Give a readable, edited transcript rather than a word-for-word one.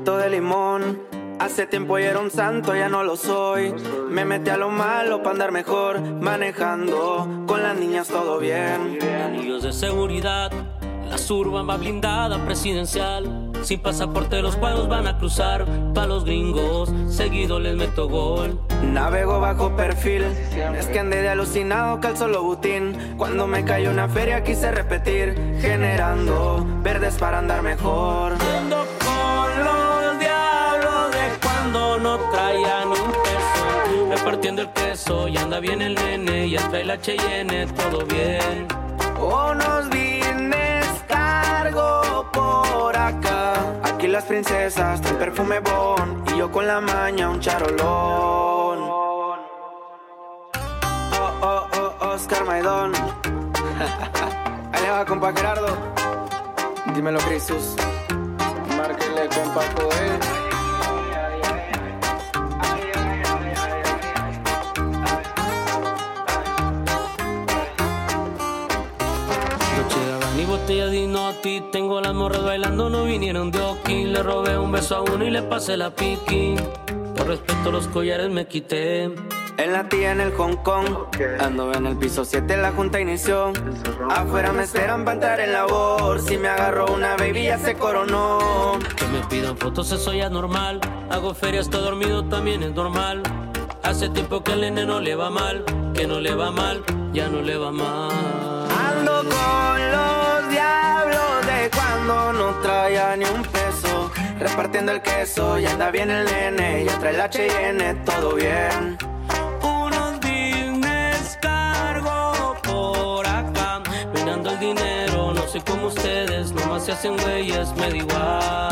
chupito de limón. Hace tiempo yo era un santo, ya no lo soy. Me metí a lo malo para andar mejor. Manejando, con las niñas todo bien. Anillos de seguridad, la Suburban va blindada presidencial. Sin pasaporte los cuadros van a cruzar. Pa' los gringos, seguido les meto gol. Navego bajo perfil, es que andé de alucinado, calzo lobutín. Cuando me cayó una feria quise repetir, generando verdes para andar mejor. Ando con los diablos de cuando no traía ni un peso. Repartiendo el queso, y anda bien el nene, ya trae la Cheyenne, todo bien. Unos vines cargo por acá. Aquí las princesas traen perfume bon, y yo con la maña un charolón. Oscar Maidón. Ahí le va, compa Gerardo. Dímelo, Crisus. Márquele, compa Joel. Ni botella de Inoti, tengo las morras bailando, no vinieron de Oki. Le robé un beso a uno y le pasé la piqui. Por respeto a los collares me quité. En la tía en el Hong Kong, ando en el piso 7, la junta inició. Afuera me esperan para entrar en labor. Si me agarró una baby ya se coronó. Que me pidan fotos, eso ya es normal. Hago feria, estoy dormido, también es normal. Hace tiempo que al nene no le va mal. Que no le va mal, ya no le va mal. Ando con los diablos de cuando no traía ni un peso. Repartiendo el queso, ya anda bien el nene, ya trae la Cheyenne, todo bien. Unos business cargo por acá, peinando el dinero, no soy como ustedes, nomás se hacen güeyes, me da igual.